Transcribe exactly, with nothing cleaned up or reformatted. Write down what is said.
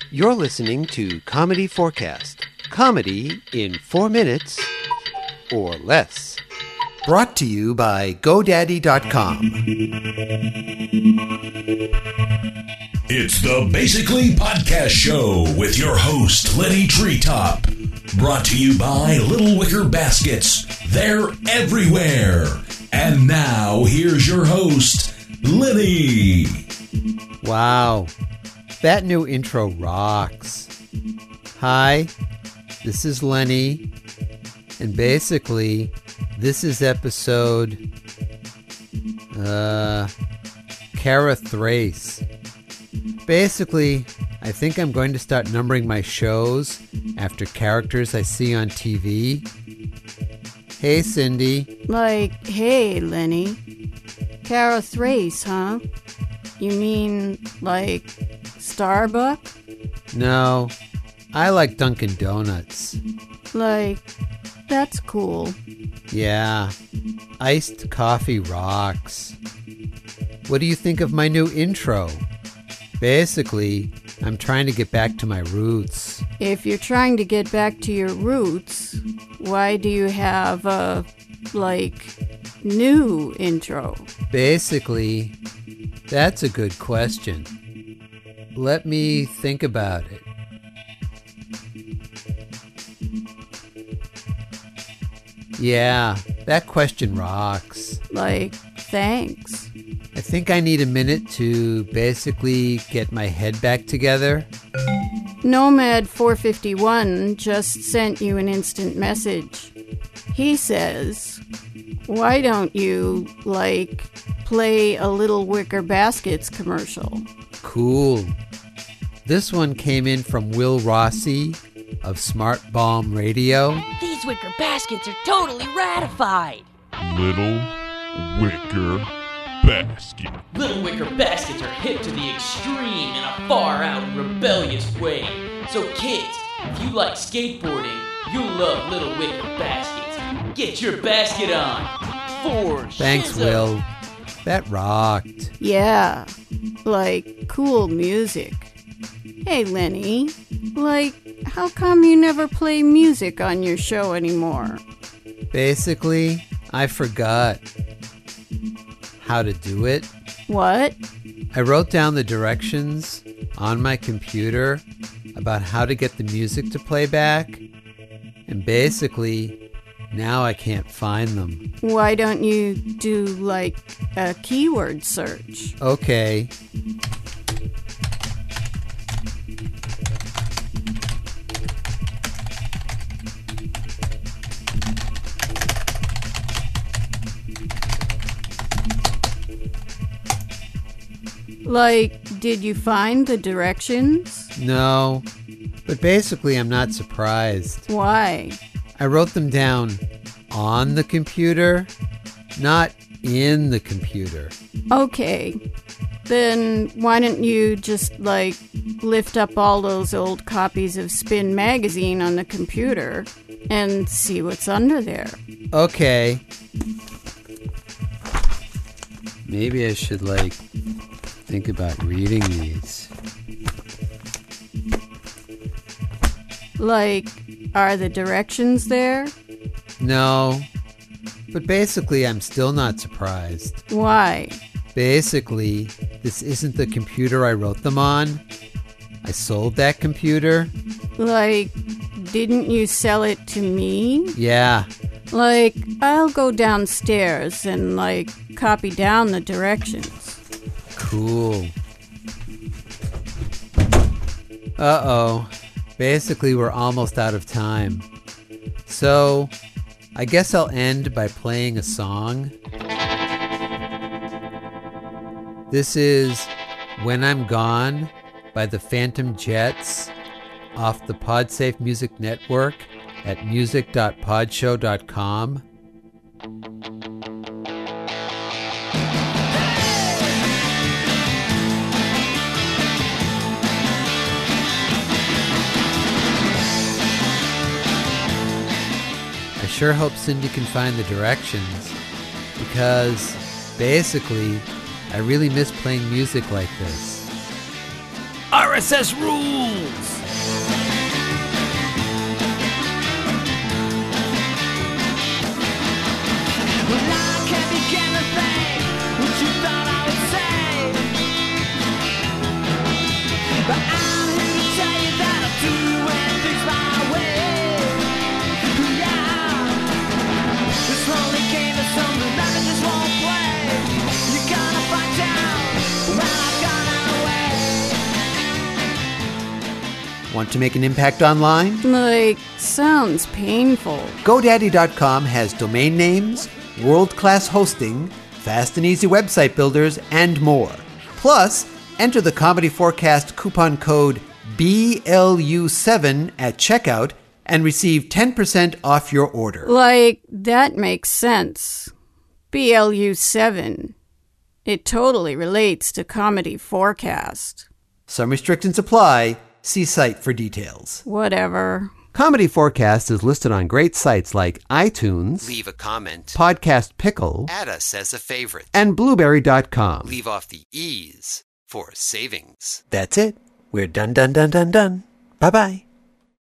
You're listening to Comedy Forecast. Comedy in four minutes or less. Brought to you by GoDaddy dot com. It's the Basically Podcast Show with your host, Lenny Treetop. Brought to you by Little Wicker Baskets. They're everywhere. And now, here's your host, Lenny. Wow, that new intro rocks. Hi, this is Lenny, and basically, this is episode, uh, Kara Thrace. Basically, I think I'm going to start numbering my shows after characters I see on T V. Hey, Cindy. Like, hey, Lenny. Kara Thrace, huh? You mean, like, Starbuck? No, I like Dunkin' Donuts. Like, that's cool. Yeah, iced coffee rocks. What do you think of my new intro? Basically, I'm trying to get back to my roots. If you're trying to get back to your roots, why do you have a, like, new intro? Basically, that's a good question. Let me think about it. Yeah, that question rocks. Like, thanks. I think I need a minute to basically get my head back together. Nomad four fifty-one just sent you an instant message. He says, why don't you, like, play a Little Wicker Baskets commercial? Cool. This one came in from Will Rossi of Smart Bomb Radio. These wicker baskets are totally ratified. Little Wicker Basket. Little wicker baskets are hip to the extreme in a far-out and rebellious way. So kids, if you like skateboarding, you'll love Little Wicker Baskets. Get your basket on. For Thanks, shizzle. Will. That rocked. Yeah, like, cool music. Hey, Lenny, like, how come you never play music on your show anymore? Basically, I forgot how to do it. What? I wrote down the directions on my computer about how to get the music to play back, and basically, now I can't find them. Why don't you do, like, a keyword search? Okay. Like, did you find the directions? No, but basically I'm not surprised. Why? I wrote them down on the computer, not in the computer. Okay, then why don't you just, like, lift up all those old copies of Spin Magazine on the computer and see what's under there? Okay. Maybe I should, like, think about reading these. Like, are the directions there? No, but basically I'm still not surprised. Why? Basically, this isn't the computer I wrote them on. I sold that computer. Like, didn't you sell it to me? Yeah. Like, I'll go downstairs and, like, copy down the directions. Cool. Uh-oh. Basically, we're almost out of time. So, I guess I'll end by playing a song. This is When I'm Gone by the Phantom Jets off the PodSafe Music Network at music dot podshow dot com. I sure hope Cindy can find the directions, because basically, I really miss playing music like this. R S S rules! Want to make an impact online? Like, sounds painful. GoDaddy dot com has domain names, world-class hosting, fast and easy website builders, and more. Plus, enter the Comedy Forecast coupon code B L U seven at checkout and receive ten percent off your order. Like, that makes sense. B L U seven. It totally relates to Comedy Forecast. Some restrictions apply. See site for details. Whatever. Comedy Forecast is listed on great sites like iTunes. Leave a comment. Podcast Pickle. Add us as a favorite. And Blueberry dot com. Leave off the E's for savings. That's it. We're done, done, done, done, done. Bye-bye.